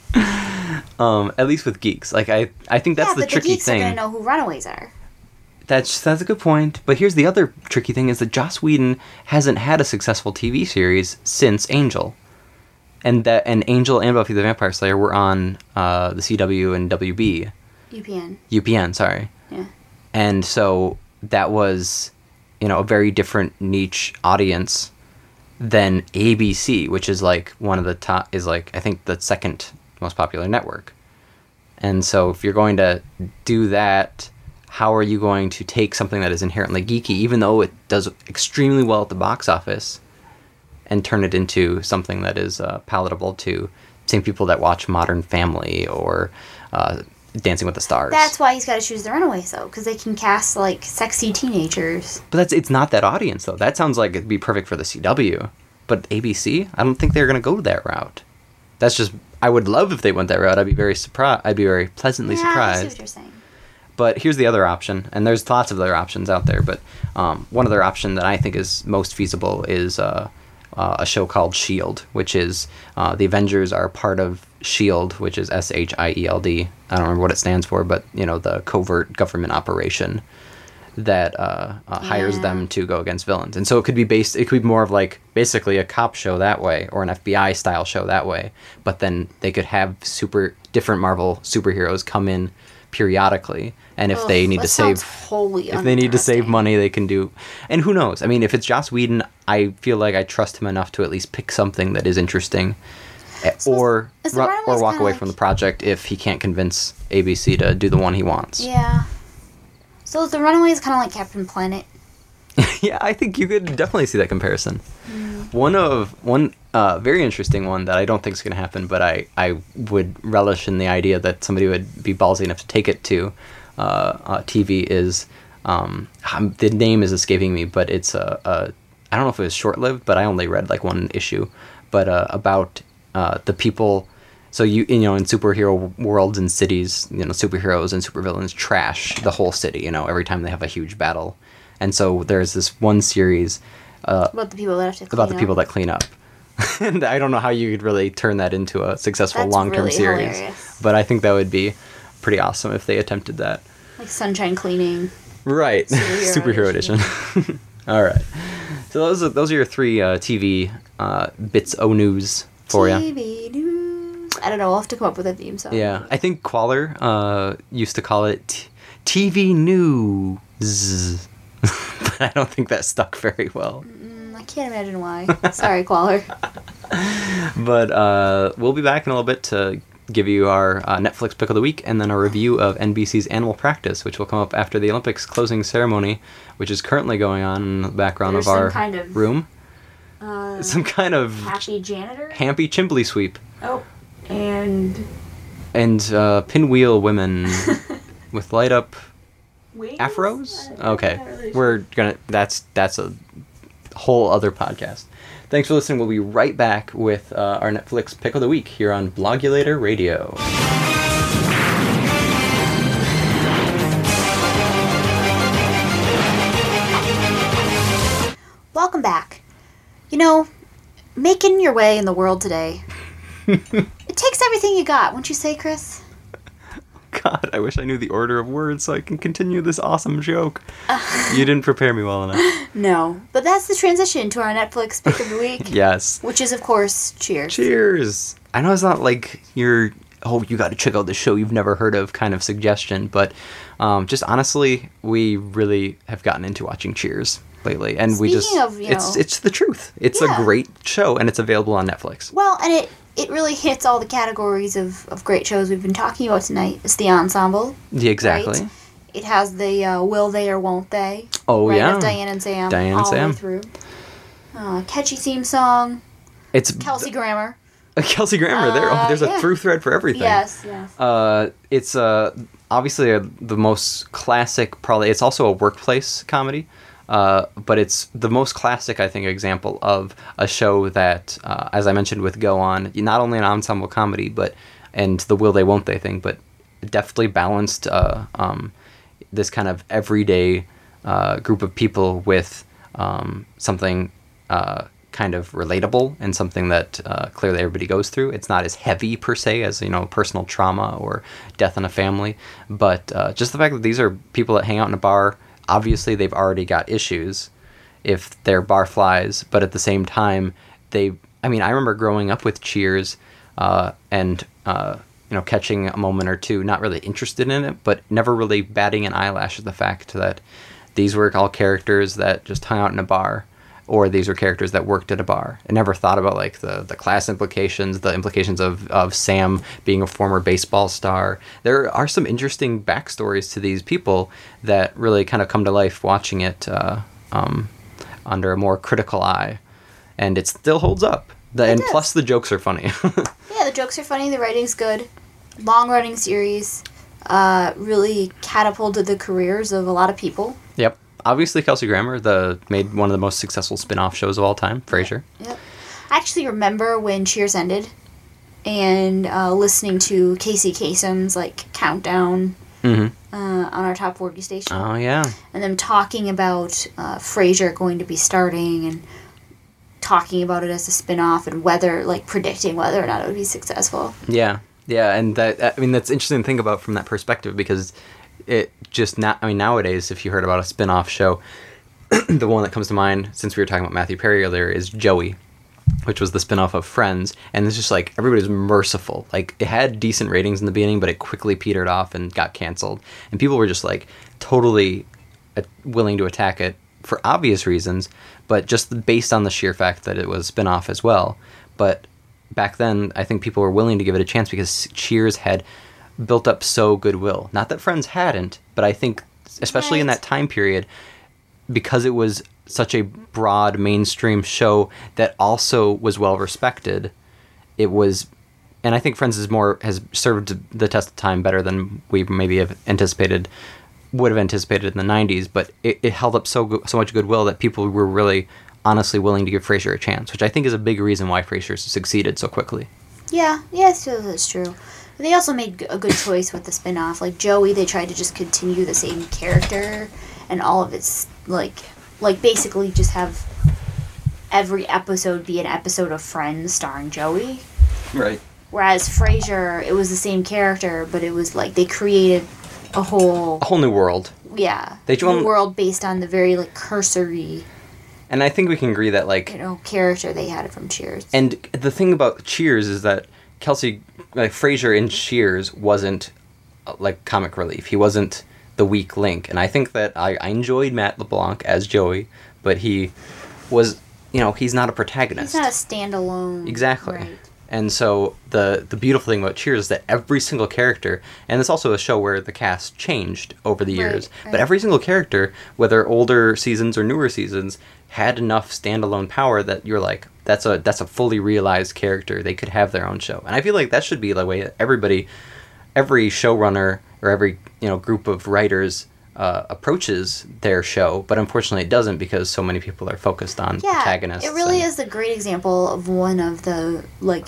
Um, at least with geeks, like I, I think that's yeah, the but tricky the geeks thing. are going to know who Runaways are. That's that's a good point. But here's the other tricky thing: is that Joss Whedon hasn't had a successful T V series since Angel, and that and Angel and Buffy the Vampire Slayer were on uh, the C W and W B, U P N. U P N. Sorry. Yeah. And so that was, you know, a very different niche audience than A B C, which is like one of the top, is like, I think, the second most popular network. And so if you're going to do that, how are you going to take something that is inherently geeky, even though it does extremely well at the box office, and turn it into something that is uh, palatable to same people that watch Modern Family or uh, Dancing with the Stars? That's why he's got to choose the Runaways, though, because they can cast, like, sexy teenagers. But that's it's not that audience, though. That sounds like it'd be perfect for the C W. But A B C, I don't think they're going to go that route. That's just, I would love if they went that route. I'd be very surprised. I'd be very pleasantly yeah, I see surprised. what you're saying. But here's the other option, and there's lots of other options out there, but um, one other option that I think is most feasible is uh, uh, a show called S H I E L D, which is uh, the Avengers are part of S H I E L D, which is S H I E L D. I don't remember what it stands for, but, you know, the covert government operation that uh, uh, hires Yeah. them to go against villains. And so it could be based, it could be more of like basically a cop show that way, or an F B I style show that way, but then they could have super different Marvel superheroes come in periodically, and if Ugh, they need that to save sounds wholly if they need to save uninteresting. money, they can do. And who knows? I mean, if it's Joss Whedon, I feel like I trust him enough to at least pick something that is interesting, eh, or is the ru- or Runaways walk kinda away like- from the project if he can't convince A B C to do the one he wants. Yeah. So is the Runaways kind of like Captain Planet? Yeah, I think you could definitely see that comparison. Mm. One of one uh, very interesting one that I don't think is going to happen, but I, I would relish in the idea that somebody would be ballsy enough to take it to uh, uh, T V is, um, um, the name is escaping me, but it's a, a I don't know if it was short-lived, but I only read like one issue, but uh, about uh, the people. So you you know in superhero worlds and cities, you know superheroes and supervillains trash the whole city. You know every time they have a huge battle, and so there's this one series uh, About the people that have to clean about the up. people that clean up. And I don't know how you could really turn that into a successful That's long-term really series, hilarious. but I think that would be pretty awesome if they attempted that. Like sunshine cleaning. Right, Superhero superhero edition. All right, so those are, those are your three uh, T V uh, bits o news for you. T V news. I don't know. I'll have to come up with a theme song. Yeah, I think Qualler uh, used to call it t- T V news, but I don't think that stuck very well. Mm, I can't imagine why. Sorry, Qualler. But uh, we'll be back in a little bit to give you our uh, Netflix pick of the week and then a review of N B C's Animal Practice, which will come up after the Olympics closing ceremony, which is currently going on in the background There's of our some kind of- room. Uh, Some kind of happy janitor. happy chimbley sweep. Oh, and And uh, pinwheel women with light up wings? afros. I- I'm Okay, not really sure. we're gonna. That's that's a whole other podcast. Thanks for listening. We'll be right back with uh, our Netflix pick of the week here on Blogulator Radio. Welcome back. You know, making your way in the world today, it takes everything you got, wouldn't you say, Chris? God, I wish I knew the order of words so I can continue this awesome joke. You didn't prepare me well enough. No, but that's the transition to our Netflix pick of the week, Yes. which is, of course, Cheers. Cheers. I know it's not like your, oh, you got to check out the show you've never heard of kind of suggestion, but um, just honestly, we really have gotten into watching Cheers lately, and we just Speaking of, you it's know- it's the truth. It's Yeah. a great show, and it's available on Netflix. Well, and it, it really hits all the categories of, of great shows we've been talking about tonight. It's the ensemble. Yeah, exactly. Right? It has the uh, will they or won't they. Oh, right, yeah. Of Diane and Sam. Diane and all Sam. the way through. Uh, catchy theme song. It's Kelsey Grammer. Kelsey Grammer. there, oh, Uh, there's yeah. a through thread for everything. Yes, yes. Uh, it's uh, obviously a, the most classic, probably, it's also a workplace comedy, uh, but it's the most classic, I think, example of a show that, uh, as I mentioned with Go On, not only an ensemble comedy, but, and the will they, won't they thing, but definitely balanced uh, um, this kind of everyday uh, group of people with um, something uh, kind of relatable and something that uh, clearly everybody goes through. It's not as heavy per se as, you know, personal trauma or death in a family, but uh, just the fact that these are people that hang out in a bar, obviously they've already got issues if they're bar flies, but at the same time, they, I mean, I remember growing up with Cheers uh, and, uh, you know, catching a moment or two, not really interested in it, but never really batting an eyelash at the fact that these were all characters that just hung out in a bar, or these were characters that worked at a bar. I never thought about like the, the class implications, the implications of, of Sam being a former baseball star. There are some interesting backstories to these people that really kind of come to life watching it uh, um, under a more critical eye. And it still holds up. The, It and does. plus the jokes are funny. Yeah, the jokes are funny. The writing's good. Long running series. Uh, really catapulted the careers of a lot of people. Yep. Obviously, Kelsey Grammer the made one of the most successful spin-off shows of all time, Frasier. Yep. I actually remember when Cheers ended, and uh, listening to Casey Kasem's like countdown Mm-hmm. uh, on our top forty station, Oh, yeah. and them talking about uh, Frasier going to be starting and talking about it as a spin-off and whether like predicting whether or not it would be successful. Yeah. Yeah, and that, I mean, that's interesting to think about from that perspective, because it just not, I mean, nowadays, if you heard about a spin-off show, the one that comes to mind, since we were talking about Matthew Perry earlier, is Joey, which was the spin-off of Friends, and it's just like, everybody's merciful. Like, it had decent ratings in the beginning, but it quickly petered off and got canceled, and people were just like, totally uh, willing to attack it for obvious reasons, but just based on the sheer fact that it was a spin-off as well. But back then, I think people were willing to give it a chance because Cheers had built up so goodwill. Not that Friends hadn't, but I think, especially in Right. that time period, because it was such a broad mainstream show that also was well respected. It was, and I think Friends is more has served the test of time better than we maybe have anticipated, would have anticipated in the nineties. But it, it held up so go- so much goodwill that people were really honestly willing to give Frasier a chance, which I think is a big reason why Frasier succeeded so quickly. Yeah, yeah, so that's true. They also made a good choice with the spin-off. Like Joey, they tried to just continue the same character and all of its, like, like basically just have every episode be an episode of Friends starring Joey. Right. Whereas Frasier, it was the same character, but it was like they created a whole... A whole new world. Yeah. They new um, world based on the very, like, cursory, And I think we can agree that, like... you know, character they had from Cheers. And the thing about Cheers is that Kelsey, like Frasier in Cheers wasn't uh, like comic relief. He wasn't the weak link. And I think that I, I enjoyed Matt LeBlanc as Joey, but he was, you know, he's not a protagonist. He's not a standalone. Exactly. Right. And so the the beautiful thing about Cheers is that every single character, and it's also a show where the cast changed over the years, Right, right. but every single character, whether older seasons or newer seasons, had enough standalone power that you're like, that's a that's a fully realized character. They could have their own show. And I feel like that should be the way everybody, every showrunner or every, you know, group of writers uh, approaches their show, but unfortunately it doesn't because so many people are focused on Yeah, protagonists. it really and- is a great example of one of the, like,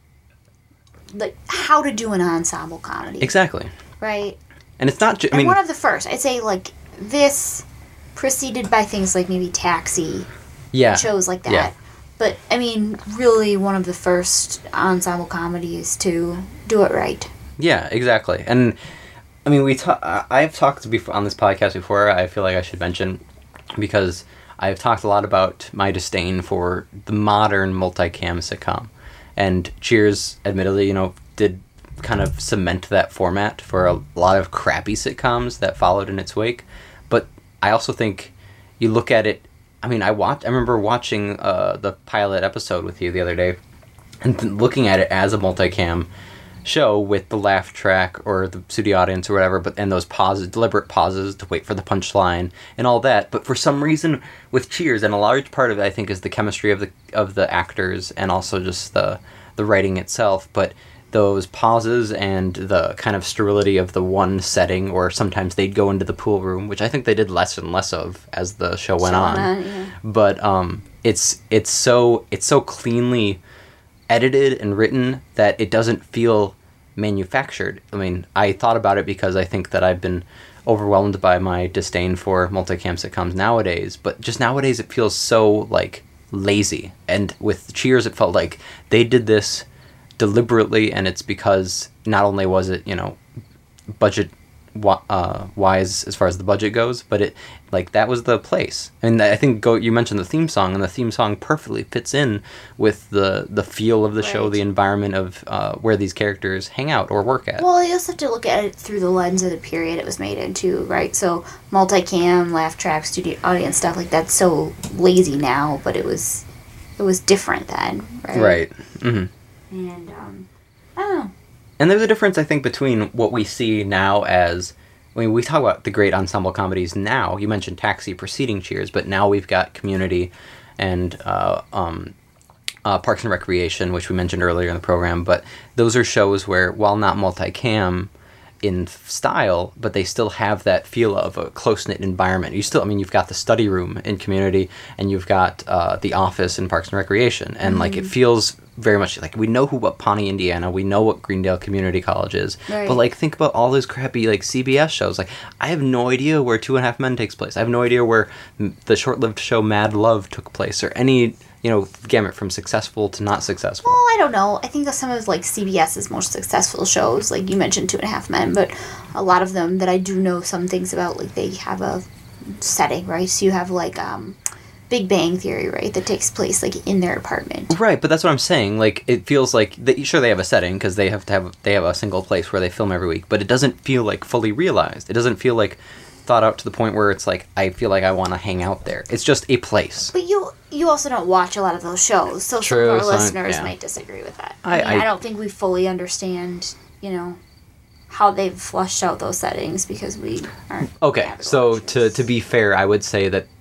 like how to do an ensemble comedy. Exactly. Right? And it's not just, I And mean, one of the first. I'd say, like, this preceded by things like maybe Taxi, yeah. shows like that. Yeah. But, I mean, really one of the first ensemble comedies to do it right. Yeah, exactly. And I mean, we ta- I've talked before on this podcast before. I feel like I should mention because I've talked a lot about my disdain for the modern multicam sitcom, and Cheers, admittedly, you know, did kind of cement that format for a lot of crappy sitcoms that followed in its wake. But I also think you look at it. I mean, I watched. I remember watching uh, the pilot episode with you the other day, and th- looking at it as a multicam show with the laugh track or the studio audience or whatever, but and those pauses, deliberate pauses to wait for the punchline and all that. But for some reason, with Cheers, and a large part of it, I think, is the chemistry of the of the actors and also just the the writing itself. But those pauses and the kind of sterility of the one setting, or sometimes they'd go into the pool room, which I think they did less and less of as the show went So, on. uh, yeah. But um, it's it's so it's so cleanly edited and written that it doesn't feel manufactured. I mean, I thought about it because I think that I've been overwhelmed by my disdain for multicam sitcoms nowadays, but just nowadays it feels so like lazy. And with Cheers, it felt like they did this deliberately, and it's because not only was it, you know, budget wi- uh, wise as far as the budget goes, but it like that was the place. And I think go you mentioned the theme song, and the theme song perfectly fits in with the the feel of the show, Right. the environment of uh, where these characters hang out or work at. Well, you also have to look at it through the lens of the period it was made into, right? So multicam, laugh track, studio audience stuff like that's so lazy now, but it was it was different then, right? Right. hmm And um, I don't know. And there's a difference, I think, between what we see now as, I mean, we talk about the great ensemble comedies now. You mentioned Taxi preceding Cheers, but now we've got Community and uh, um, uh, Parks and Recreation, which we mentioned earlier in the program. But those are shows where, while not multicam in style, but they still have that feel of a close-knit environment. You still, I mean, you've got the study room in Community, and you've got uh, the office in Parks and Recreation. And, like, it feels very much like we know who what Pawnee, Indiana, we know what Greendale Community College is, Right. but like think about all those crappy like C B S shows. Like I have no idea where Two and a Half Men takes place. I have no idea where m- the short-lived show Mad Love took place, or any you know gamut from successful to not successful. Well, I don't know. I think that some of like CBS's most successful shows, like you mentioned Two and a Half Men, but a lot of them that I do know some things about, like they have a setting, right? So you have like um, Big Bang Theory, right? That takes place like in their apartment. Right, but that's what I'm saying. Like it feels like they, sure they have a setting because they have to have they have a single place where they film every week, but it doesn't feel like fully realized. It doesn't feel like thought out to the point where it's like I feel like I want to hang out there. It's just a place. But you you also don't watch a lot of those shows, so True, some of our so I- listeners yeah. might disagree with that. I- I, mean, I- I don't think we fully understand, you know, how they've flushed out those settings because we aren't. Okay, avid so watchers. to to be fair, I would say that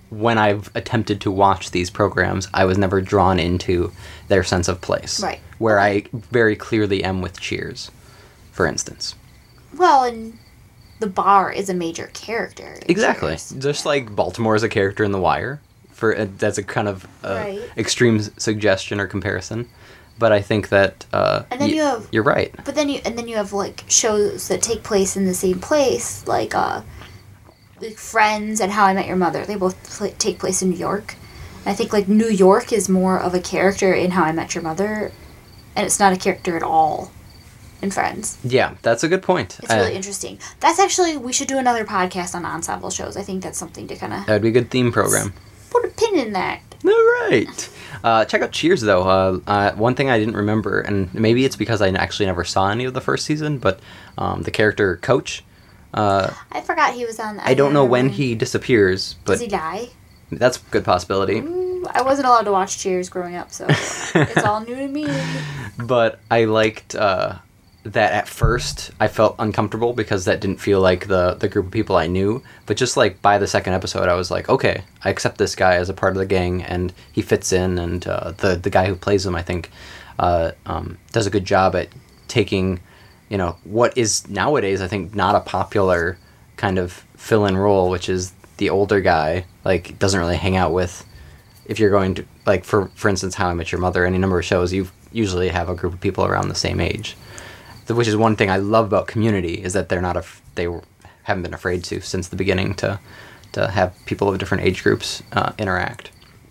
when I've attempted to watch these programs, I was never drawn into their sense of place. Right. Where I very clearly am with Cheers, for instance. Well, and the bar is a major character. in Exactly. Cheers. Just like Baltimore is a character in The Wire. For uh, that's a kind of uh, Right. extreme s- suggestion or comparison. But I think that uh, And then y- you have- you're right. But then you and then you have like shows that take place in the same place, like uh, like Friends and How I Met Your Mother. They both pl- take place in New York. And I think like New York is more of a character in How I Met Your Mother, and it's not a character at all in Friends. Yeah, that's a good point. It's Uh, really interesting. That's actually we should do another podcast on ensemble shows. I think that's something to kind of That would be a good theme program. put a pin in that. All right. Uh, check out Cheers, though. Uh, uh, one thing I didn't remember, and maybe it's because I actually never saw any of the first season, but um, the character Coach, uh, I forgot he was on. I don't know when remember. he disappears, but Does he die? that's a good possibility. Mm, I wasn't allowed to watch Cheers growing up, so it's all new to me. But I liked uh, that at first I felt uncomfortable because that didn't feel like the, the group of people I knew. But just like by the second episode, I was like, okay, I accept this guy as a part of the gang, and he fits in. And uh, the the guy who plays him, I think, uh, um, does a good job at taking, you know, what is nowadays I think not a popular kind of fill-in role, which is the older guy, like doesn't really hang out with. If you're going to like for for instance, How I Met Your Mother, any number of shows, you usually have a group of people around the same age. Which is one thing I love about Community is that they're not af- they were, haven't been afraid to since the beginning to to have people of different age groups uh, interact.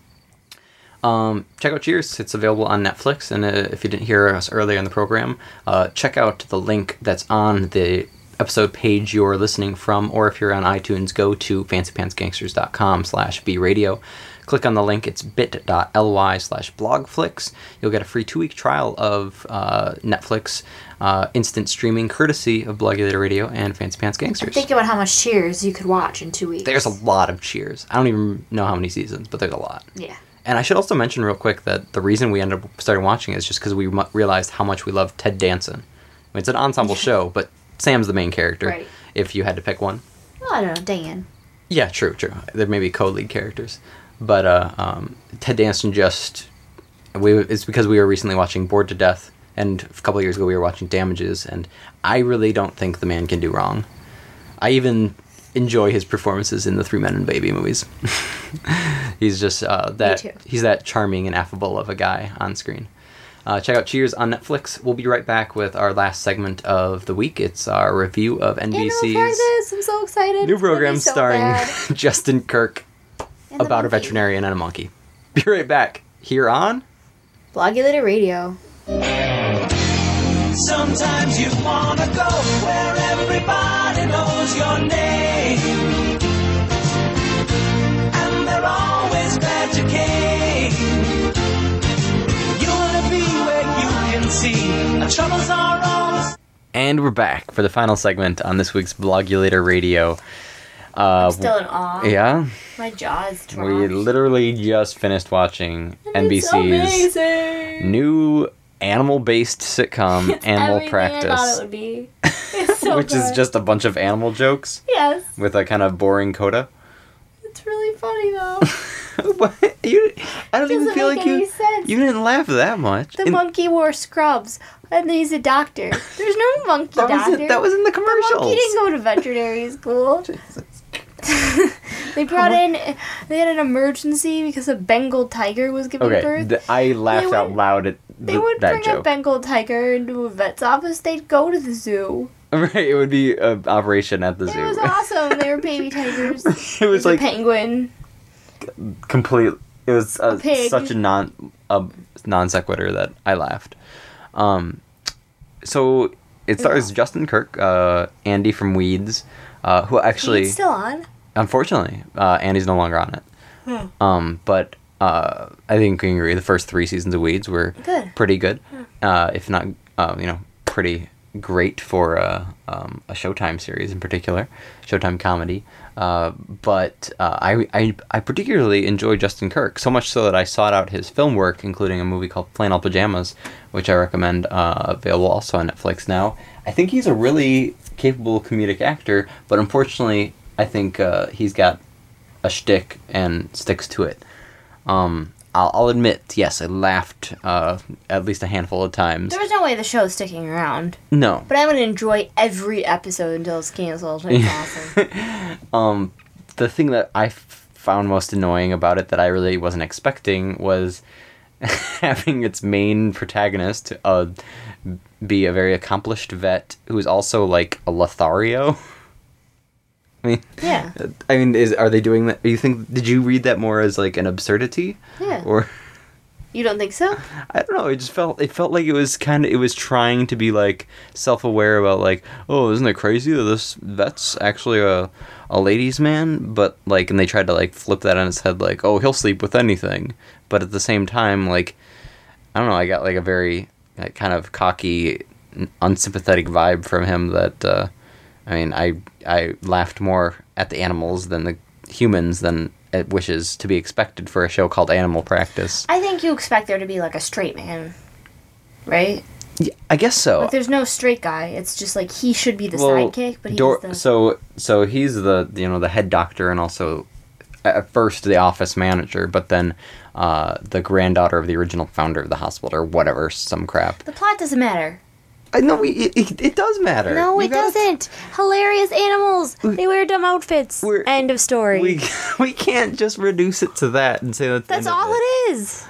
Um, check out Cheers. It's available on Netflix, and uh, if you didn't hear us earlier in the program, uh, check out the link that's on the episode page you're listening from, or if you're on iTunes, go to fancypantsgangsters.com slash bradio. Click on the link. It's bit.ly slash blogflix. You'll get a free two-week trial of uh, Netflix uh, instant streaming, courtesy of Blogulator Radio and Fancy Pants Gangsters. Think about how much Cheers you could watch in two weeks. There's a lot of Cheers. I don't even know how many seasons, but there's a lot. Yeah. And I should also mention real quick that the reason we ended up starting watching it is just because we mu- realized how much we love Ted Danson. I mean, it's an ensemble show, but Sam's the main character. Right. If you had to pick one. Well, I don't know, Dan. Yeah, true, true. There may be co-lead characters, but uh, um, Ted Danson just we. It's because we were recently watching Bored to Death, and a couple of years ago we were watching Damages, and I really don't think the man can do wrong. I even enjoy his performances in the Three Men and a Baby movies. He's just uh, that too. he's that charming and affable of a guy on screen. Uh, check out Cheers on Netflix. We'll be right back with our last segment of the week. It's our review of N B C's Practice. I'm so excited. new It's gonna be program so starring bad. Justin Kirk And the about a monkey. veterinarian and a monkey. Be right back here on Blogulator Radio. Sometimes you wanna go where everybody knows your name, and they're always glad you came. You wanna be where you can see the troubles are always. And we're back for the final segment on this week's Blogulator Radio. Uh, Still in awe. yeah, My jaw is dropped. we literally just finished watching N B It's C's amazing. new animal-based sitcom, It's Animal everything I thought it Practice, would be. It's so which is good. just a bunch of animal jokes Yes. with a kind of boring coda. It's really funny though. What? You, I don't even Doesn't feel make like you. any sense. You didn't laugh that much. The In- monkey wore scrubs, and he's a doctor. There's no monkey that was doctor. it. That was in the The commercials. monkey didn't go to veterinary school. They brought in. They had an emergency because a Bengal tiger was giving Okay, birth. th- I laughed would- out loud at they th- would that bring a joke. Bengal tiger into a vet's office. They'd go to the zoo. Right, it would be an operation at the It zoo. was awesome. They were baby tigers. It was There's like a penguin. complete. It was uh, pig. such a non a non sequitur that I laughed. Um, so it stars Justin Kirk, uh, Andy from Weeds, uh, who actually, It's still on. unfortunately, uh, Andy's no longer on it. Hmm. Um, but uh, I think we can agree the first three seasons of Weeds were Good. pretty good, uh, if not, uh, you know, pretty great for uh, um, a Showtime series in particular, Showtime comedy. Uh, but uh, I, I I particularly enjoy Justin Kirk, so much so that I sought out his film work, including a movie called Flannel Pajamas, which I recommend, uh, available also on Netflix now. I think he's a really capable comedic actor, but unfortunately, I think uh, he's got a shtick and sticks to it. Um, I'll, I'll admit, yes, I laughed uh, at least a handful of times. There was no way the show's sticking around. No. But I'm going to enjoy every episode until it's canceled. It's awesome. Um, the thing that I f- found most annoying about it that I really wasn't expecting was having its main protagonist uh, be a very accomplished vet who's also like a Lothario. I mean, Yeah. I mean, is are they doing that? You think? Did you read that more as like an absurdity? Yeah. Or You don't think so? I don't know. It just felt it felt like it was kind of it was trying to be like self-aware about like, oh, isn't it crazy that this vet's actually a a ladies' man? But like, and they tried to like flip that on its head, like, oh, he'll sleep with anything. But at the same time, like, I don't know. I got like a very like, kind of cocky, unsympathetic vibe from him that. Uh, I mean, I I laughed more at the animals than the humans than it wishes to be expected for a show called Animal Practice. I think you expect there to be like a straight man, right? Yeah, I guess so. Like there's no straight guy. It's just like he should be the Well, sidekick, but he's Dor- the... so so he's the you know the head doctor and also at first the office manager, but then uh, the granddaughter of the original founder of the hospital or whatever, some crap. The plot doesn't matter. I know it, it, it does matter. No, You it gotta- doesn't. Hilarious animals. They wear dumb outfits. We're- End of story. We we can't just reduce it to that and say that's the That's end of all it. it is.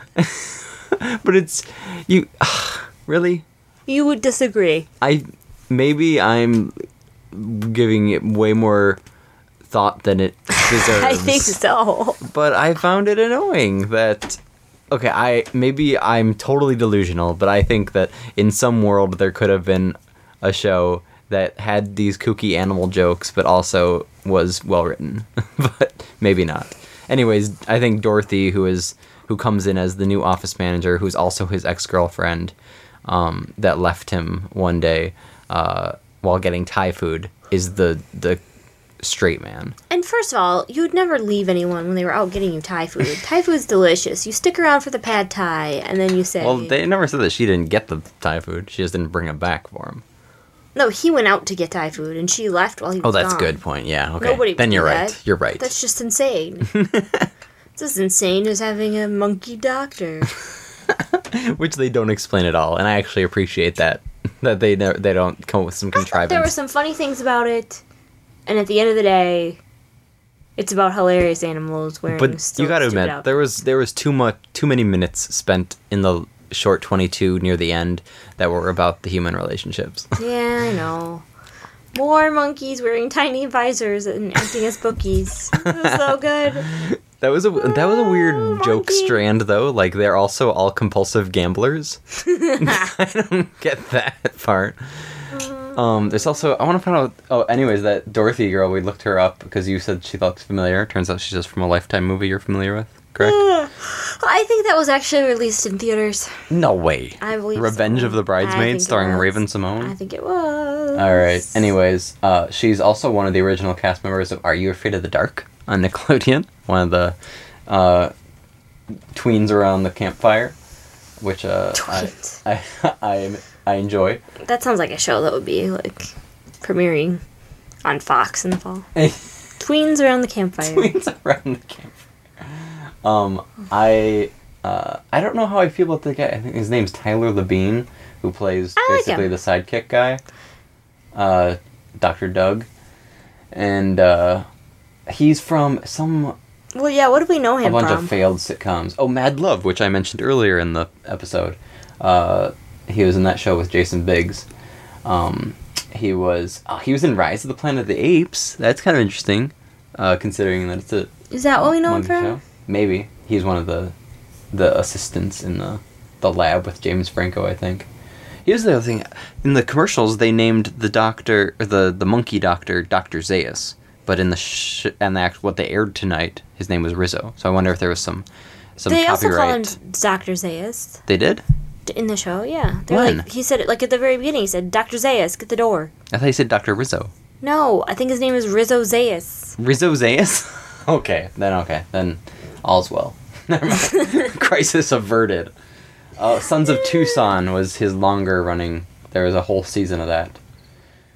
But it's you really. You would disagree. I maybe I'm giving it way more thought than it deserves. I think so. But I found it annoying that okay, I maybe I'm totally delusional, but I think that in some world there could have been a show that had these kooky animal jokes but also was well written. But maybe not. Anyways, I think Dorothy, who is who comes in as the new office manager, who's also his ex-girlfriend, um, that left him one day uh, while getting Thai food, is the the straight man. And first of all, you'd never leave anyone when they were out getting you Thai food. Thai food's delicious. You stick around for the pad Thai, and then you say... Well, they never said that she didn't get the Thai food. She just didn't bring it back for him. No, he went out to get Thai food, and she left while he was Oh, that's a gone. good point. Yeah, okay. Nobody Then would you're do right. that. You're right. That's just insane. It's as insane as having a monkey doctor. Which they don't explain at all, and I actually appreciate that that they never, they don't come up with some I thought contrivance. there were some funny things about it, and at the end of the day, it's about hilarious animals wearing but still you got to stupid admit, outfits. there was there was too much too many minutes spent in the short twenty-two near the end that were about the human relationships. Yeah, I know. More monkeys wearing tiny visors and acting as bookies. It was so good. That was a that was a weird Oh, joke monkey. strand though. Like they're also all compulsive gamblers. I don't get that part. Um, there's also I want to find out. Oh, anyways, that Dorothy girl, we looked her up because you said she looked familiar. Turns out she's just from a Lifetime movie you're familiar with. Correct? I think that was actually released in theaters. No way. I believe Revenge so. of the I think Bridesmaids, it starring was. Raven Simone. I think it was. All right. Anyways, uh, she's also one of the original cast members of Are You Afraid of the Dark on Nickelodeon. One of the uh, tweens around the campfire, which uh, I, Tweens. I I I enjoy. That sounds like a show that would be like premiering on Fox in the fall. Tweens around the campfire. Tweens around the campfire. Um, I uh, I don't know how I feel about the guy. I think his name's Tyler Labine, who plays I like basically him. the sidekick guy, uh, Doctor Doug, and uh, he's from some Well, yeah. What do we know a him bunch from? of failed sitcoms. Oh, Mad Love, which I mentioned earlier in the episode. Uh, he was in that show with Jason Biggs. Um, he was oh, he was in Rise of the Planet of the Apes. That's kind of interesting, uh, considering that it's a Is that what we know him monkey from? show. Maybe he's one of the the assistants in the the lab with James Franco. I think. Here's the other thing: in the commercials, they named the doctor, or the the monkey doctor, Doctor Zaius. But in the sh- and the act what they aired tonight, his name was Rizzo. So I wonder if there was some some They also copyright. call him Doctor Zaius They did. in the show. Yeah. They're When? Like, he said it like at the very beginning. He said, "Doctor Zaius, get the door." I thought you said Doctor Rizzo. No, I think his name is Rizzo Zaius. Rizzo Zaius. Okay, then okay, then all's well. Never mind. Crisis averted. Uh, Sons of Tucson was his longer running. There was a whole season of that.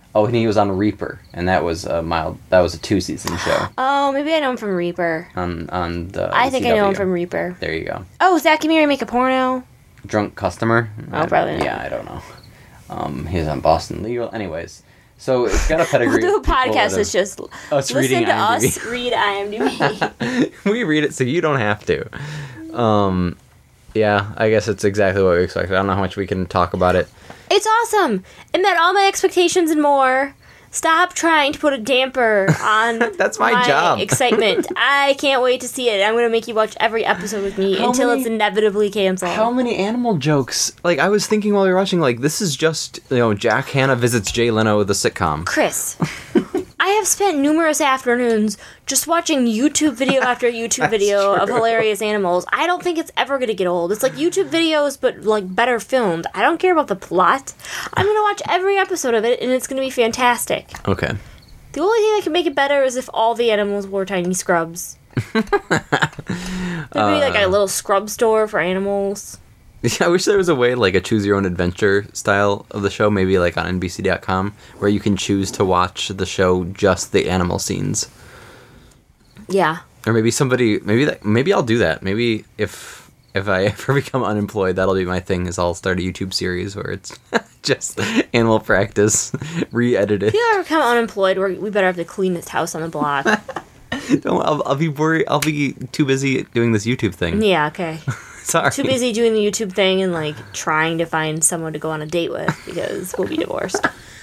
Oh, and he was on Reaper, and that was a mild. That was a two season show Oh, maybe I know him from Reaper. on on the. I think I know him C W. from Reaper. There you go. Oh, Zach and Miri make a porno? Drunk Customer. Oh, probably not. Yeah, I don't know. Um, he's on Boston Legal. Anyways, so it's got a pedigree. We'll do a of people podcast that that's have- just us listen reading to IMDb. us read IMDb. We read it so you don't have to. Um, yeah, I guess it's exactly what we expected. I don't know how much we can talk about it. It's awesome. It met all my expectations and more. Stop trying to put a damper on That's my job. excitement. I can't wait to see it. I'm going to make you watch every episode with me How until many- it's inevitably canceled. How many animal jokes? Like, I was thinking while we were watching, like, this is just, you know, Jack Hanna visits Jay Leno, the sitcom. Chris, I have spent numerous afternoons just watching YouTube video after YouTube video of true. hilarious animals. I don't think it's ever going to get old. It's like YouTube videos, but like better filmed. I don't care about the plot. I'm going to watch every episode of it, and it's going to be fantastic. Okay. The only thing that can make it better is if all the animals wore tiny scrubs. There'd be like a little scrub store for animals. Yeah, I wish there was a way, like a choose your own adventure style of the show, maybe like on N B C dot com, where you can choose to watch the show just the animal scenes. Yeah. Or maybe somebody, maybe that, maybe I'll do that. Maybe if if I ever become unemployed, that'll be my thing. Is I'll start a YouTube series where it's just animal practice, re-edited. If you ever become unemployed, we're, we better have the cleanest house on the block. No, I'll, I'll be worried. I'll be too busy doing this YouTube thing. Yeah, okay. Sorry. Too busy doing the YouTube thing and like trying to find someone to go on a date with because we'll be divorced.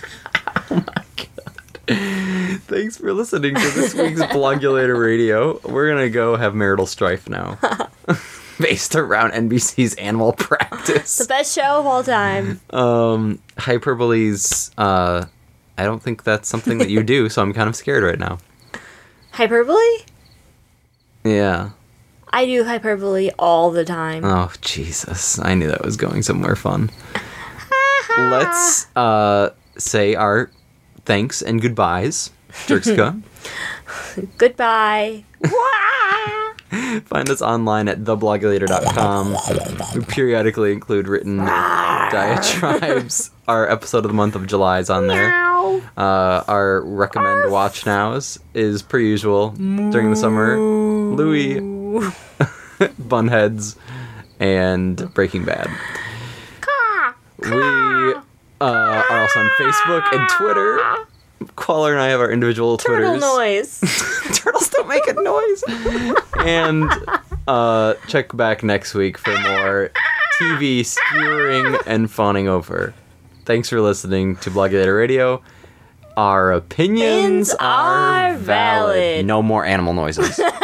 Thanks for listening to this week's Blogulator Radio. We're gonna go have marital strife now, based around N B C's Animal Practice. The best show of all time. Um, hyperboles. Uh, I don't think that's something that you do, so I'm kind of scared right now. Hyperbole? Yeah. I do hyperbole all the time. Oh Jesus! I knew that was going somewhere fun. Let's uh say our thanks and goodbyes. Jerkska. Goodbye. Find us online at the blogulator dot com. We periodically include written diatribes. Our episode of the month of July is on there. Uh, our recommend watch nows is per usual during the summer. Louis, Bunheads, and Breaking Bad. We uh, are also on Facebook and Twitter. Qualler and I have our individual Turtle Twitters. noise. Turtles don't make a noise. And uh, check back next week for more T V skewering and fawning over. Thanks for listening to Blogulator Radio. Our opinions Opinions are are valid. valid. No more animal noises.